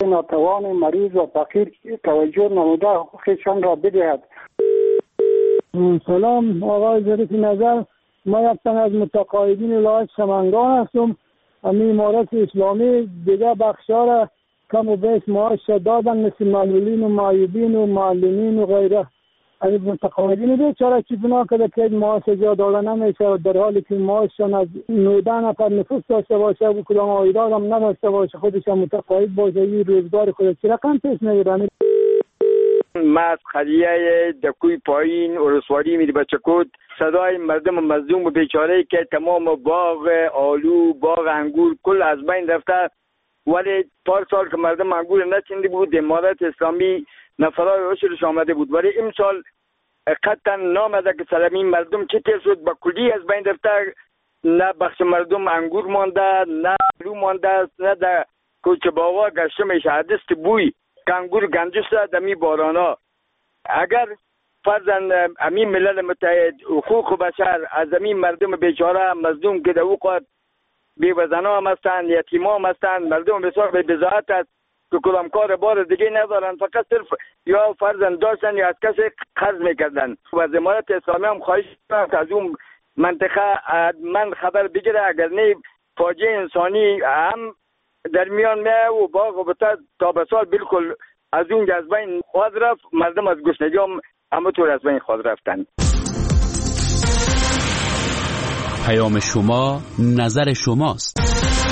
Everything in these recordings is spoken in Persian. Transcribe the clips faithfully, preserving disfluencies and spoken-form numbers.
ناتوان مریض و فقیر توجه نموده حقوقشان را بدهد. سلام آقای ظریف نظر، ما یک تن از متقاعدین ولایت سمنگان هستم. امی امارت اسلامی دیگه بخشا را کم و بیش معاش دادن، مثل معلولین و معیوبین و معلمین و غیره. امی متقاعدین بیچاره چی بنا کرده که معاش جا داده نمیشه، در حالی که معاششان از نوده نفر نفوس داشته باشه و کدام عایدات هم نداشته باشه، خودش هم متقاعد باشه، این روزگار خودش چی رقم پیش میگیرن. از خلیه دکوی پایین ارسواری میری بچکود صدای مردم مظلوم و بیچاره که تمام باغ آلو، باغ انگور کل از بین رفته، ولی پار سال که مردم انگور نچینده بود، امارت اسلامی نفرای عشرش آمده بود، ولی امسال قطعا نامده که سلمی مردم چه تیر شد با کلی از بین رفته. نه بخش مردم انگور مانده، نه آلو مانده، نه در کوچه باغا گشته میشه، حدست بوی انگور گنجسته دمی بارانا. اگر فرزن امی ملل متحد حقوق بشر از امی مردم بیچاره مظلوم که در اوقات بیوزنا هم هستند، یتیما هم هستند، مردم بسیار به بضاعت است که کدام کار بار دیگه ندارن، فقط صرف یا فرزن داشتن یا از کسی قرض میکردن. و از امارت اسلامی هم خواهش میکنم که از اون منطقه من خبر بگیره، اگر نه فاجعه انسانی هم در میان میه و باغ و بتا تا به سال بالکل از اون جذبه خواهد رفت. مردم از گشنگی هم همه طور از بین خواهد رفتن. پیام شما نظر شماست.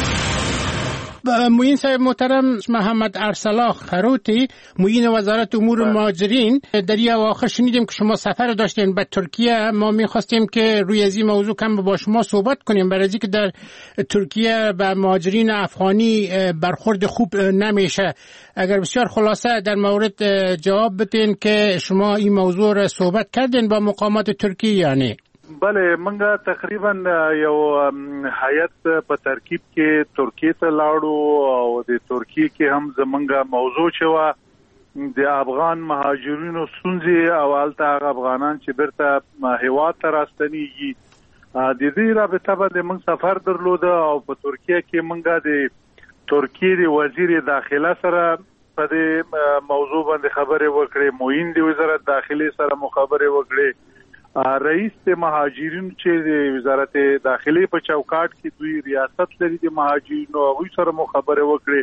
معین صاحب محترم، محمد ارسلا خروتی معین وزارت امور مهاجرین، در یه اواخر شنیدیم که شما سفر داشتین به ترکیه. ما میخواستیم که روی از این موضوع کم با شما صحبت کنیم، برای اینکه در ترکیه به مهاجرین افغانی برخورد خوب نمیشه. اگر بسیار خلاصه در مورد جواب بدین که شما این موضوع را صحبت کردین با مقامات ترکیه یا نه؟ بله، منګه تقریبا یو هیئت په ترکیب کې ترکیه ته لاړو او د ترکیه کې هم زمونږه موضوع شوه د افغان مهاجرینو ستونزې او هلته هغه افغانان چې بیرته هیواد ته راستنیږي د دې رابطه باندې موږ سفر درلوده او په ترکیه کې موږ د ترکیه د وزیر داخله سره په دې موضوع باندې خبرې وکړې، معین د وزارت داخلي سره مو خبرې وکړې، رئیس د مهاجرینو چې د وزارت داخلي په چوکاټ کې دوی ریاست لري د مهاجرینو هغوی سره مو خبرې وکړې.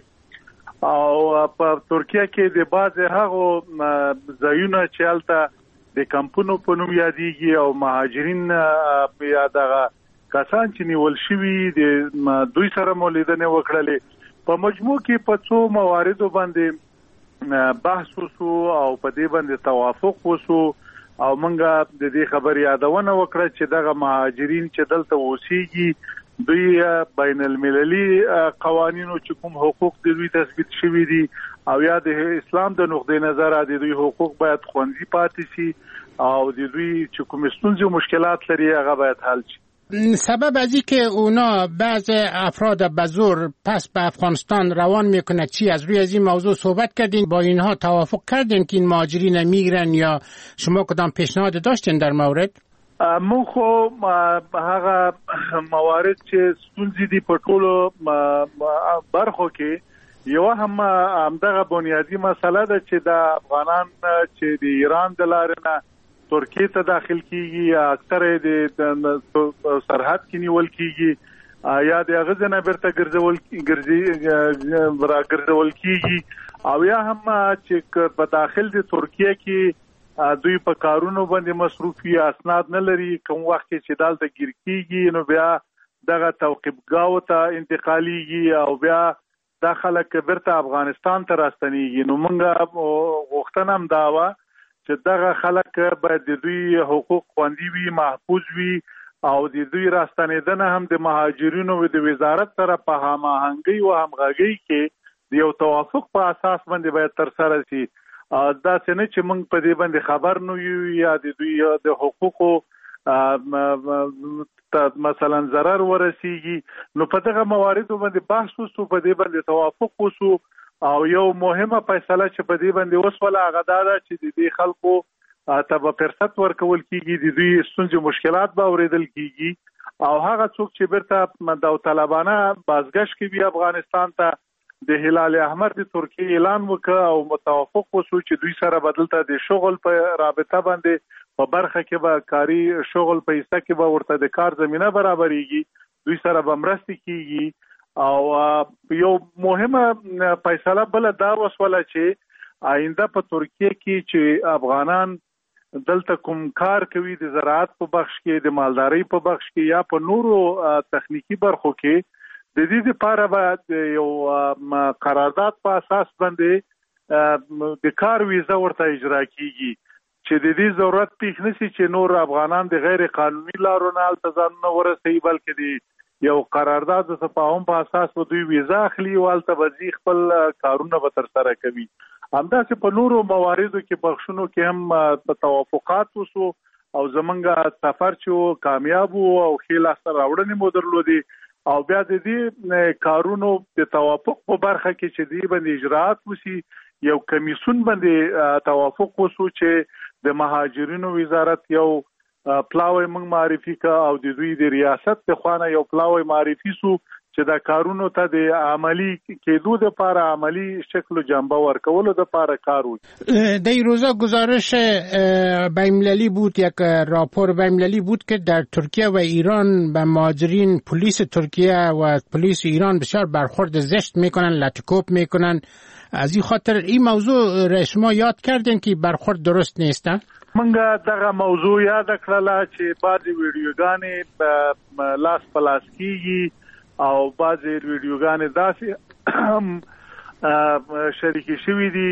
او په ترکیه کې د بعض هغو ځایونه چې هلته د کمپونو په نوم یادېږي او مهاجرین یا دغه کسان چې نیول شوي د دوی سره مو لیدنې وکړلې. په مجموع کې په څو مواردو باندې بحث وسو او په دې باندې توافق وسو او منګه د دې خبر یادونه وکړه چې دغه مهاجرین چې دلته اوسېږي دوی بین المللي قوانینو چې کوم حقوق د دوی تثبیت شوي دي او یا د اسلام د نقطې نظر د دوی حقوق باید خوندي پاتې شي او د دوی چې کوم ستونزې او مشکلات لري هغه باید حل شي. سبب از این که اونا بعض افراد به زور پس به افغانستان روان میکنه چی؟ از روی از این موضوع صحبت کردین؟ با اینها توافق کردین که این مهاجرین میگیرن یا شما کدام پیشنهاد داشتین در مورد؟ مو خو هغه موارد چې ستونزې دي په ټولو برخو کې یو هم همدغه بنیادی مسله ده چې د افغانان چې د ایران د لارې نه ترکیه ته داخل کیږي یا اکثر د سرحد کې نیول کیږي یا د هغه نه بیرته ګرځول ګرځي را ګرځول کیږي او یا هم چې په داخل د ترکیه کې دوی په کارونو باندې مصروفي اسناد نه لري، کوم وخت چې دالته ګیر کیږي نو بیا دغه توقیفګاو ته انتقالیږي او بیا دا خلک بیرته افغانستان ته راستنیږي. نو موږ غوښتنه هم دا وه چې دغه خلک باید د دوی حقوق خوندي وي، محفوظ وي او د دوی راستنېدنه هم د مهاجرینو د وزارت سره په هماهنګۍ او همغږۍ کې د یو توافق په اساس باندې باید ترسره شي. دا څنګه چې موږ په دې باندې خبر نو یو یا د دوی د حقوقو مثلا ضرر ورسیږي نو په دغه مواردو باندې بحث وسو، په دې باندې توافق وسو او یو مهمه فیصله چې په دې باندې وسوله هغه دا ده چې د دې خلکو ته به فرصت ورکول کیږي، د دوی ستونزې مشکلات به اورېدل کیږي او هغه څوک چې بیرته داوطلبانه بازگشت کوي افغانستان ته د هلال احمر د ترکیه اعلان وکړ او متوافق وسو چې دوی سره بدلته د شغل په رابطه باندې په برخه کې به کاری شغل په ایسته کې به ورته د کار زمينه برابرېږي، دوی سره به مرستې کیږي او یو مهمه فیصله بل دا وسوله چې آینده په ترکیه کې چې افغانان دلته کوم کار کوي د زراعت په بخش کې، د مالدارۍ په بخش کې یا په نورو تخنیکی برخو کې، د دې لپاره به یو قرارداد په اساس باندې د کار ویزه ورته اجرا کیږي چې د دې ضرورت پیښ نشي چې نور افغانان د غیر قانوني لارو نه التزام نه ورسي، بلکې د یو قرارداد د تفاهم په اساس به دوی ویزه اخلي او الته به خپل کارونه به تر سره کوي. همداسې په نورو مواردو کې بخښونو کې هم په توافقات وسو او زمونږ سفر چې کامیاب وو او ښې لاسته راوړنې مو درلودې او بیا د دې کارونو د توافق په برخه کې چې دی باندې اجراات وسی یو کمیسون باندې توافق وسو چې د مهاجرینو وزارت یو پلاوی موږ معرفي کا او د دوی د ریاست په خوانه یو پلاوی معرفي سو چې دا کارونو ته د عملی کېدو د لپاره عملی شکل و جنبه ورکولو د لپاره کار وکړي. در این روزا گزارش بین‌المللی بود، یک راپور بین‌المللی بود که در ترکیه و ایران به مهاجرین پلیس ترکیه و پلیس ایران بسیار برخورد زشت میکنن، لطکوب میکنن. از این خاطر این موضوع را شما یاد کردین که برخورد درست نیست؟ منګه دغه موضوع یاد کړله چې بعضی ویډیوګانې په لاس پلاس کیږي او بعضی ویډیوګانې داسې شریکي شوي دي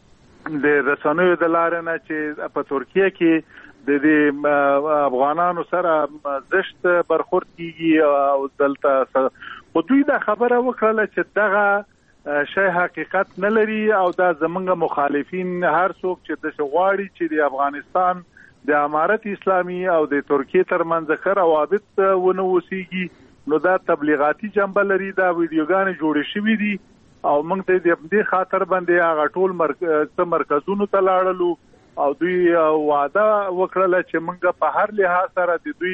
د رسنیو د لارې نه چې په ترکیه کې د دې افغانانو سره زشت برخورد کیږي او دلته خو دوی دا خبره وکړله چې دغه شی حقیقت نه لري او دا زمونږ مخالفین هر څوک چې د غواړي چې د افغانستان د امارت اسلامي او د ترکیه ترمنځ ښه روابط ونه وسیږي نو دا تبلیغاتي جنبه لري. دا ویډیوګانې جوړې شوي دي او موږ ته د دې خاطر باندې هغه ټول مرکز مرکزونو ته لاړلو او دوی وعده وکړله چې موږ په هر لحاظ سره د دوی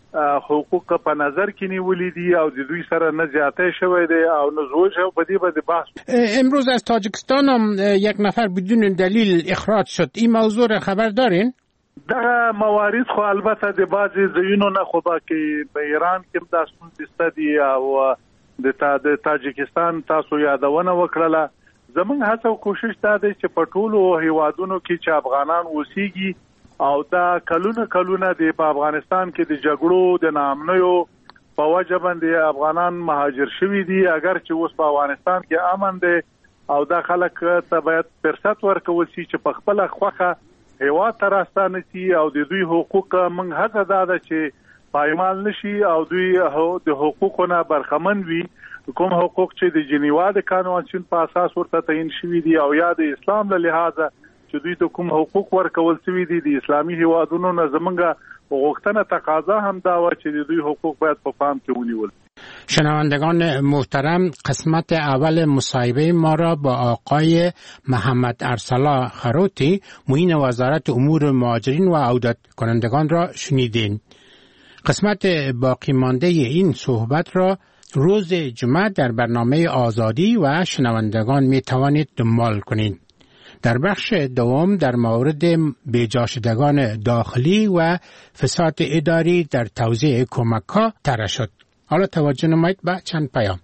حقوق په نظر کې نیولې دي او د دوی سره نه زیاتې شوی دی او نه زوج او په دې باندې بحث. امروز از تاجیکستان هم یک نفر بدون دلیل اخراج شد. این موضوع را خبر دارین؟ دغه موارد خو البته د بعضی ځایونو نه خو باقي په ایران کې د ستونزې دي او د تاجیکستان تاسو یادونه وکړه. زمونږ هڅه او کوشش دا دی چې په ټولو هیوادونو کې چې افغانان اوسېږي او دا کلونه کلونه د په افغانستان کې د جګړو د ناامنیو په وجه باندې افغانان مهاجر شوي دي، اگر چې اوس په افغانستان کې امن دی او دا خلک ته باید فرصت ورکول شي چې په خپل خوخه هیواد ته راستانه شي او د دوی حقوق موږ هڅه دا ده چې پایمال نشي او دوی د حقوقونه برخمن وي. کوم حقوق چې د جنیوا د قانون په اساس ورته تعین شوي دي او یا د اسلام له لحاظه چې دوی ته کوم حقوق ورکول شوي دي د اسلامي هیوادونو نه زمونږ غوښتنه تقاضا هم دا و چې د دوی حقوق باید په پام کې ونیول. شنوندگان محترم، قسمت اول مصاحبه ما را با آقای محمد ارسلا خروتی معین وزارت امور مهاجرین و عودت کنندگان را شنیدین. قسمت باقی مانده این صحبت را روز جمعه در برنامه آزادی و شنوندگان می توانید دنبال کنید. در بخش دوم در مورد بیجا شدگان داخلی و فساد اداری در توزیع کمک‌ها طرح شد. حالا توجه نمایید به چند پیام.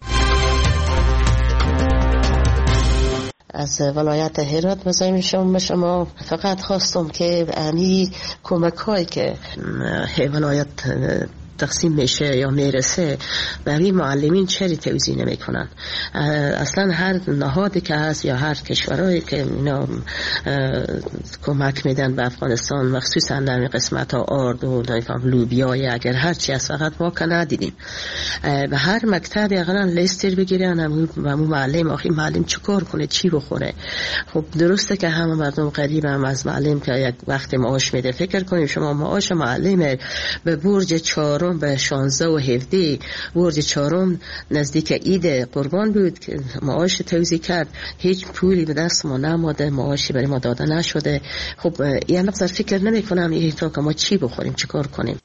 از ولایت هرات مزاحم شما شما فقط خواستم که یعنی کمک‌هایی که ولایت تقسیم میشه یا میرسه برای معلمین چری توزیع نمیکنن. اصلا هر نهادی که هست یا هر کشورهایی که اینا کمک میدن به افغانستان مخصوصا در قسمت ها آرد و لوبیای اگر هر چی از فقط ما که ندیدیم به هر مکتب اقلا لیستر بگیرن و همون معلم آخی معلم چی کار کنه چی بخوره. خب درسته که همه مردم قریب هم از معلم که یک وقت معاش میده. فکر کنیم شما معاش معلم به برج چهار به شانزده و هفده برج چهارم نزدیک عید قربان بود که معاش توزیع کرد، هیچ پولی به دست ما نماده، معاشی برای ما داده نشده. خب یه مقدار فکر نمی کنم یه تا که ما چی بخوریم چی کار کنیم.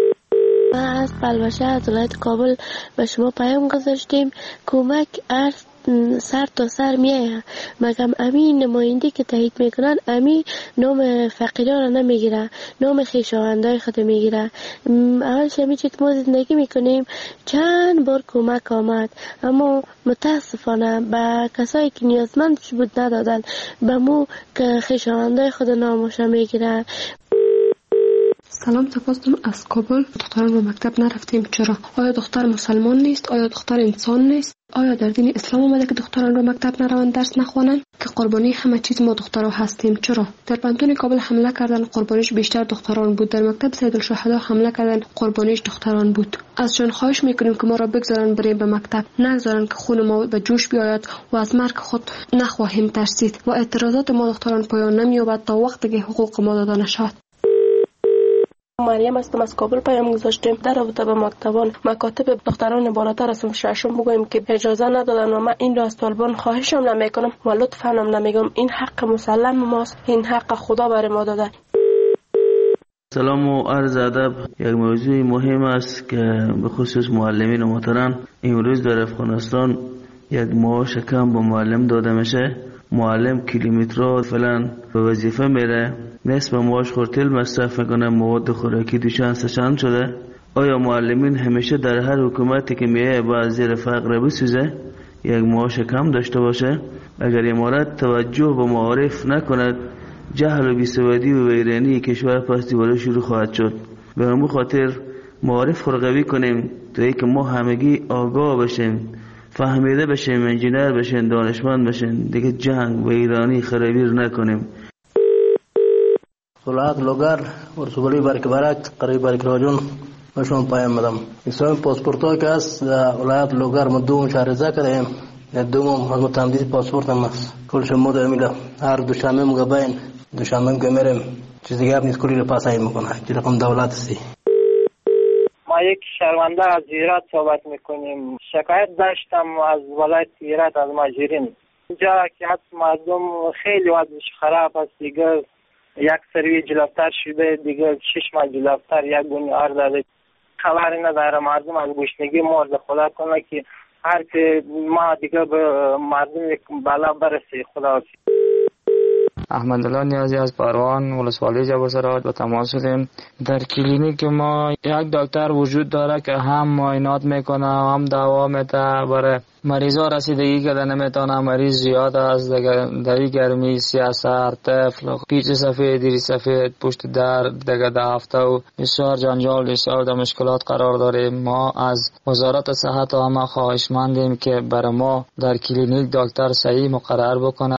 ما از بلوشه از ولایت کابل به شما پیام گذاشتیم کمک ارز سر تا سر میایه، مگم امین نماینده که تایید میکنن امین نام فقیران را نمیگیره، نام خویشاوندای خود میگیره. اولش همی چی که ما زندگی میکنیم چند بار کمک آمد، اما متاسفانه به کسایی که نیازمندش بود ندادن، به مو که خویشاوندای خود نامش میگیره. سلام، سپاس دارم از کابل. دختران به مکتب نرفتیم، چرا؟ آیا دختر مسلمان نیست؟ آیا دختر انسان نیست؟ آیا در دین اسلام اومده که دختران به مکتب نروند، درس نخوانند؟ که قربانی همه چیز ما دخترها هستیم، چرا؟ در پانتون کابل حمله کردن، قربانیش بیشتر دختران بود. در مکتب سیدالشهدا حمله کردن، قربانیش دختران بود. ازشان خواهش میکنیم که ما را بگذارن بریم به مکتب، نگذارن که خون ما به جوش بیاید و از مرگ خود نخواهیم ترسید و اعتراضات ما دختران پایان نمییابد تا وقتی که حقوق ما داده نشود. مریم هستم، از کابل پیام گذاشتیم در رابطه با مکتبان مکاتب دختران بالاتر از ششم بگویم که اجازه ندادن و من این را از طالبان خواهشم نمیکنم و لطفا هم نمیگم. این حق مسلم ماست، این حق خدا بر ما داده. سلام و عرض ادب. یک موضوع مهم است که به خصوص معلمین محترم، امروز در افغانستان یک معاش کم به معلم داده میشه. معلم کیلومترها فلان به وظیفه میره، نصف معاش خورتل مصرف میکنه، مواد خوراکی دوشان سشان شده. آیا معلمین همیشه در هر حکومتی که میه باید زیر فقر بسوزه، یک معاش کم داشته باشه؟ اگر امارت توجه به معارف نکند، جهل و بیسوادی و ویرانی کشور پس دیواره شروع خواهد شد. به همون خاطر معارف خرقوی کنیم تا ای که ما همگی آگاه بشیم، فهمیده بشیم، انجینر بشیم، دانشمند بشیم، دیگه جنگ و ایرانی خرابیر نکنیم. ولایت لوگر ورسولی برک برک قریب برک راجون مشون پایم مدام اسم پاسپورت ها که است ولایت لوگر مدوم شهرزا کردیم دوم از متمدید پاسپورت هم است. کل شما در میلا هر دوشنبه مگبین دوشنبه که میرم چیز دیگه نیست، کلی رو پاسایی میکنه که رقم دولت است. ما یک شرمنده از ایران صحبت میکنیم. شکایت داشتم از ولایت ایران از ماجرین اینجا که مردم خیلی وضعش خراب است. دیگه یک سری جلوتر شده، دیگه شش ماه جلوتر یک گونی آرد خبری نداره. مردم از گشنگی مرد. خدا کنه که هر که ما دیگه به مردم بالا برسی. خدا. احمد الله نیازی از پروان ولسوالی جبرسرات با تماس شدیم. در کلینیک ما یک دکتر وجود داره که هم معاینات میکنه هم دوا میده. برای مریضا رسیدگی که نمیتونه، مریض زیاد است، در گرمی، سیاسر، طفل، پیچ سفید، دیری سفید، پشت در دیگه ده هفته و بسیار جنجال، بسیار در مشکلات قرار داریم. ما از وزارت صحت همه خواهشمندیم که برای ما در کلینیک دکتر صحیح مقرر بکنه.